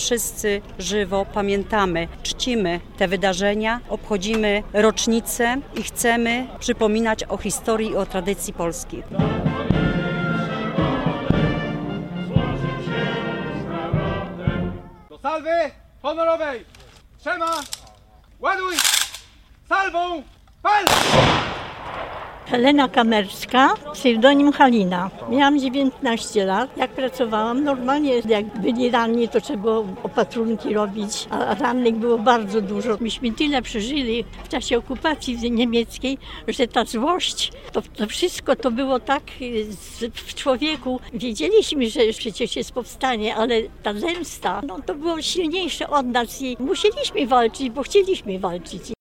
wszyscy żywo pamiętamy, czcimy te wydarzenia, obchodzimy rocznice i chcemy przypominać o historii i o tradycji Polski. Do salwy honorowej! Trzema! Ładuj! Salwą! Pal! Helena Kamerska, pseudonim Halina. Miałam 19 lat. Jak pracowałam, normalnie jak byli ranni, to trzeba było opatrunki robić, a rannych było bardzo dużo. Myśmy tyle przeżyli w czasie okupacji niemieckiej, że ta złość, to wszystko to było tak w człowieku. Wiedzieliśmy, że przecież jest powstanie, ale ta zemsta, to było silniejsze od nas i musieliśmy walczyć, bo chcieliśmy walczyć.